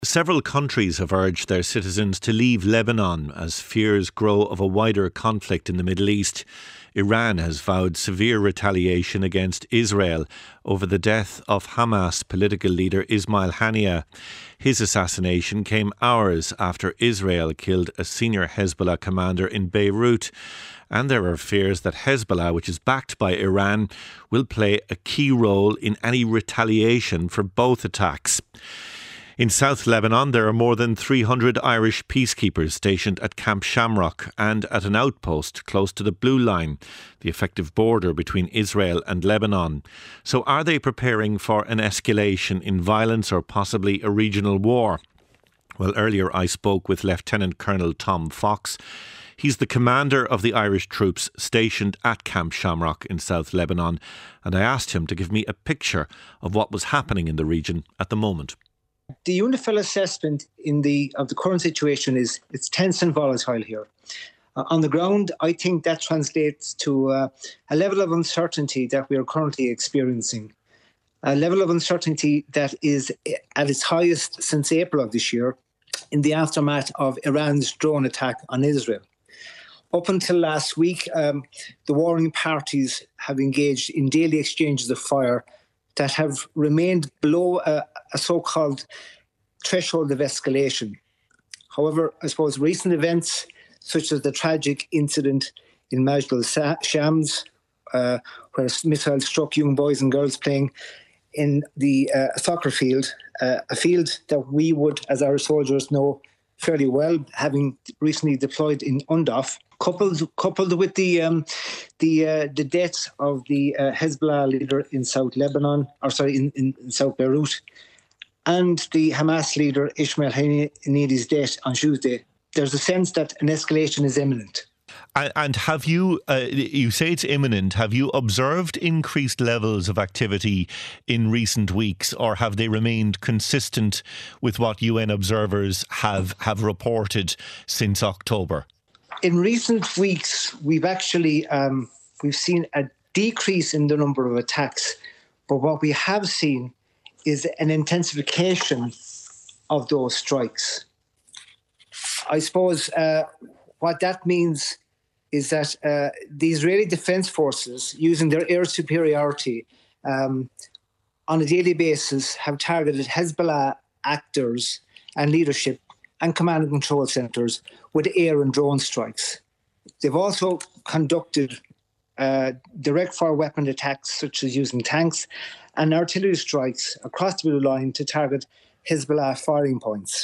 Several countries have urged their citizens to leave Lebanon as fears grow of a wider conflict in the Middle East. Iran has vowed severe retaliation against Israel over the death of Hamas political leader Ismail Haniyeh. His assassination came hours after Israel killed a senior Hezbollah commander in Beirut. And there are fears that Hezbollah, which is backed by Iran, will play a key role in any retaliation for both attacks. In South Lebanon, there are more than 300 Irish peacekeepers stationed at Camp Shamrock and at an outpost close to the Blue Line, the effective border between Israel and Lebanon. So are they preparing for an escalation in violence or possibly a regional war? Well, earlier I spoke with Lieutenant Colonel Tom Fox. He's the commander of the Irish troops stationed at Camp Shamrock in South Lebanon, and I asked him to give me a picture of what was happening in the region at the moment. The UNIFIL assessment of the current situation is it's tense and volatile here. On the ground, I think that translates to a level of uncertainty that we are currently experiencing. A level of uncertainty that is at its highest since April of this year in the aftermath of Iran's drone attack on Israel. Up until last week, the warring parties have engaged in daily exchanges of fire that have remained below a so-called threshold of escalation. However, I suppose recent events, such as the tragic incident in Majd al-Shams, where missiles struck young boys and girls playing in the soccer field, a field that we would, as our soldiers, know fairly well, having recently deployed in UNDOF, coupled with the deaths of the Hezbollah leader in South Lebanon, in South Beirut, and the Hamas leader Ismail Haniyeh's death on Tuesday. There's a sense that an escalation is imminent. And have you, you say it's imminent, have you observed increased levels of activity in recent weeks, or have they remained consistent with what UN observers have reported since October? In recent weeks, we've actually we've seen a decrease in the number of attacks, but what we have seen is an intensification of those strikes. I suppose what that means is that the Israeli Defense Forces, using their air superiority on a daily basis, have targeted Hezbollah actors and leadership and command and control centres with air and drone strikes. They've also conducted direct fire weapon attacks, such as using tanks and artillery strikes across the Blue Line to target Hezbollah firing points.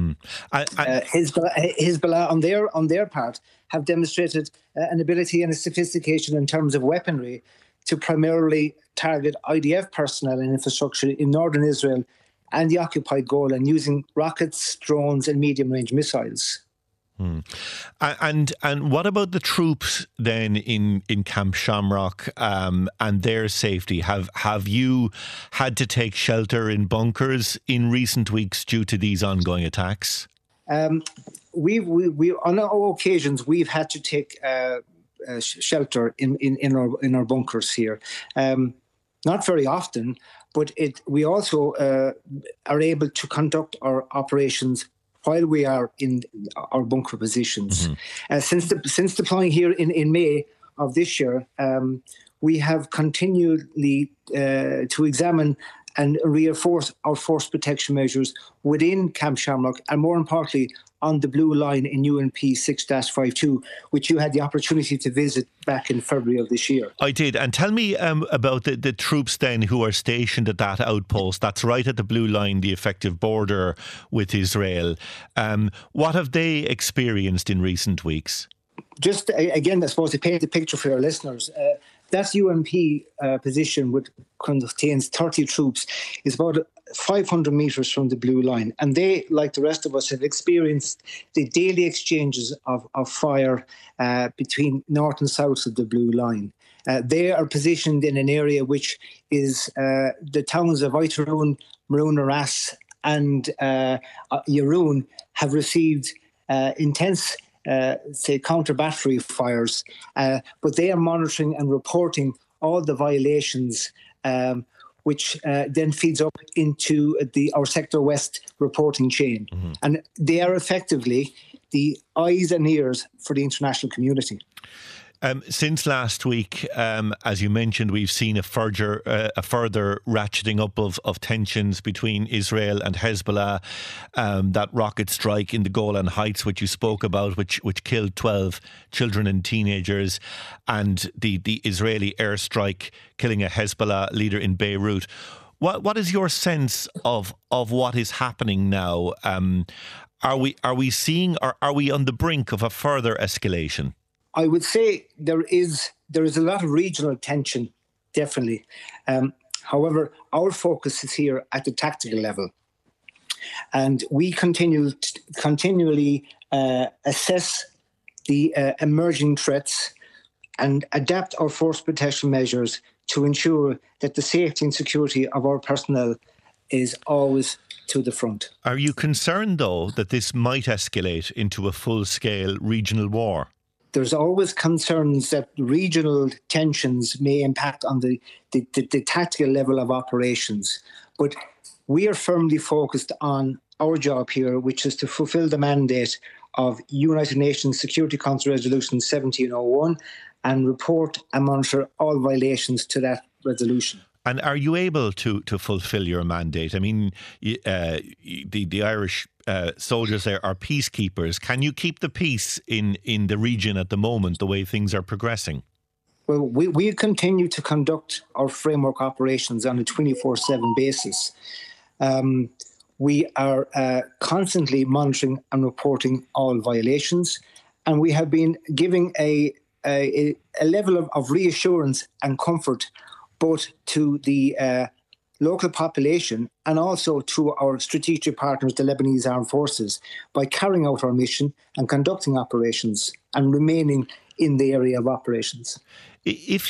Hezbollah, on their part, have demonstrated an ability and a sophistication in terms of weaponry to primarily target IDF personnel and infrastructure in northern Israel and the occupied Golan, using rockets, drones and medium-range missiles. And what about the troops then in Camp Shamrock and their safety? Have you had to take shelter in bunkers in recent weeks due to these ongoing attacks? We on all occasions we've had to take shelter in our bunkers here. Not very often, but we also are able to conduct our operations while we are in our bunker positions. Mm-hmm. Since deploying here in May of this year, we have continually to examine and reinforce our force protection measures within Camp Shamrock, and more importantly, on the Blue Line in UNP 6-52, which you had the opportunity to visit back in February of this year. I did. And tell me about the troops then who are stationed at that outpost. That's right at the Blue Line, the effective border with Israel. What have they experienced in recent weeks? Just again, I suppose to paint the picture for your listeners, that UNP position, which contains 30 troops, is about 500 metres from the Blue Line. And they, like the rest of us, have experienced the daily exchanges of fire between north and south of the Blue Line. They are positioned in an area which is the towns of Aitaroon, Maroon Aras and Yaroon have received intense counter-battery fires, but they are monitoring and reporting all the violations which then feeds up into our Sector West reporting chain. Mm-hmm. And they are effectively the eyes and ears for the international community. Since last week, as you mentioned, we've seen a further ratcheting up of tensions between Israel and Hezbollah. That rocket strike in the Golan Heights, which you spoke about, which killed 12 children and teenagers, and the Israeli airstrike killing a Hezbollah leader in Beirut. What is your sense of what is happening now? Are we seeing, or are we on the brink of a further escalation? I would say there is a lot of regional tension, definitely. However, our focus is here at the tactical level, and we continually assess the emerging threats and adapt our force protection measures to ensure that the safety and security of our personnel is always to the front. Are you concerned, though, that this might escalate into a full-scale regional war? There's always concerns that regional tensions may impact on the tactical level of operations. But we are firmly focused on our job here, which is to fulfill the mandate of United Nations Security Council Resolution 1701 and report and monitor all violations to that resolution. And are you able to fulfil your mandate? I mean, the Irish soldiers there are peacekeepers. Can you keep the peace in the region at the moment, the way things are progressing? Well, we continue to conduct our framework operations on a 24/7 basis. We are constantly monitoring and reporting all violations, and we have been giving a level of reassurance and comfort both to the local population and also to our strategic partners, the Lebanese Armed Forces, by carrying out our mission and conducting operations and remaining in the area of operations. If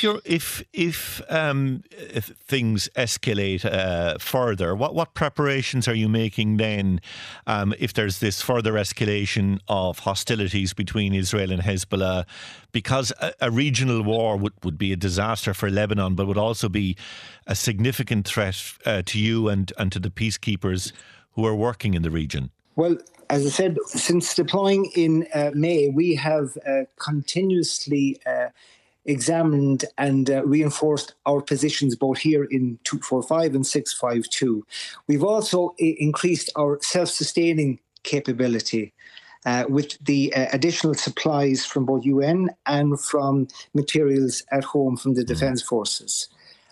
things escalate further, what preparations are you making then? If there's this further escalation of hostilities between Israel and Hezbollah, because a regional war would be a disaster for Lebanon, but would also be a significant threat to you and to the peacekeepers who are working in the region. Well, as I said, since deploying in May, we have continuously examined and reinforced our positions both here in 245 and 652. We've also increased our self-sustaining capability with the additional supplies from both UN and from materials at home from the Defence Forces.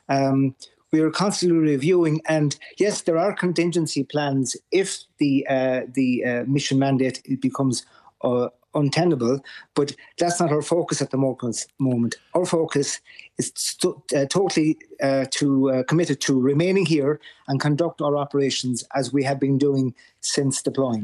We are constantly reviewing, and yes, there are contingency plans if the mission mandate becomes untenable, but that's not our focus at the moment. Our focus is totally committed to remaining here and conduct our operations as we have been doing since deploying.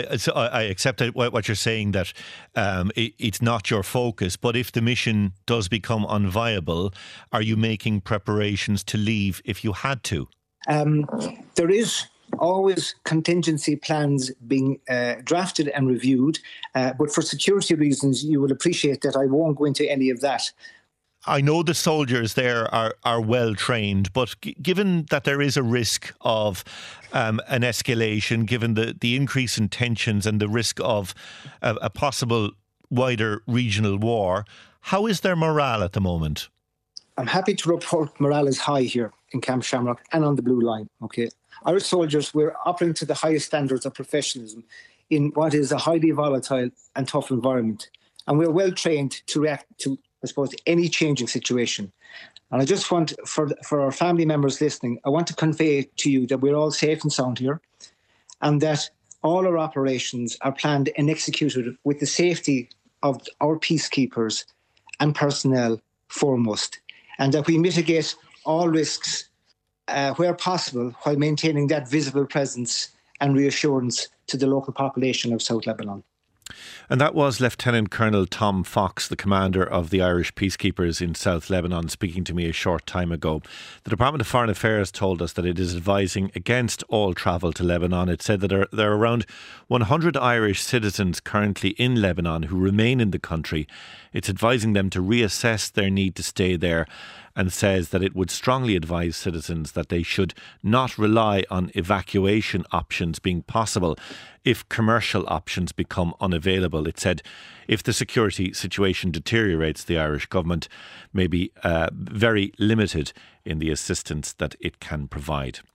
I accept what you're saying, that it's not your focus, but if the mission does become unviable, are you making preparations to leave if you had to? There is always contingency plans being drafted and reviewed, but for security reasons, you will appreciate that I won't go into any of that. I know the soldiers there are well trained, but given that there is a risk of an escalation, given the increase in tensions and the risk of a possible wider regional war, how is their morale at the moment? I'm happy to report morale is high here in Camp Shamrock and on the Blue Line. Okay, our soldiers, we're operating to the highest standards of professionalism in what is a highly volatile and tough environment, and we're well trained to react to, I suppose, any changing situation. And I just want, for our family members listening, I want to convey to you that we're all safe and sound here, and that all our operations are planned and executed with the safety of our peacekeepers and personnel foremost, and that we mitigate all risks where possible while maintaining that visible presence and reassurance to the local population of South Lebanon. And that was Lieutenant Colonel Tom Fox, the commander of the Irish peacekeepers in South Lebanon, speaking to me a short time ago. The Department of Foreign Affairs told us that it is advising against all travel to Lebanon. It said that there are around 100 Irish citizens currently in Lebanon who remain in the country. It's advising them to reassess their need to stay there and says that it would strongly advise citizens that they should not rely on evacuation options being possible if commercial options become unavailable. It said if the security situation deteriorates, the Irish government may be very limited in the assistance that it can provide.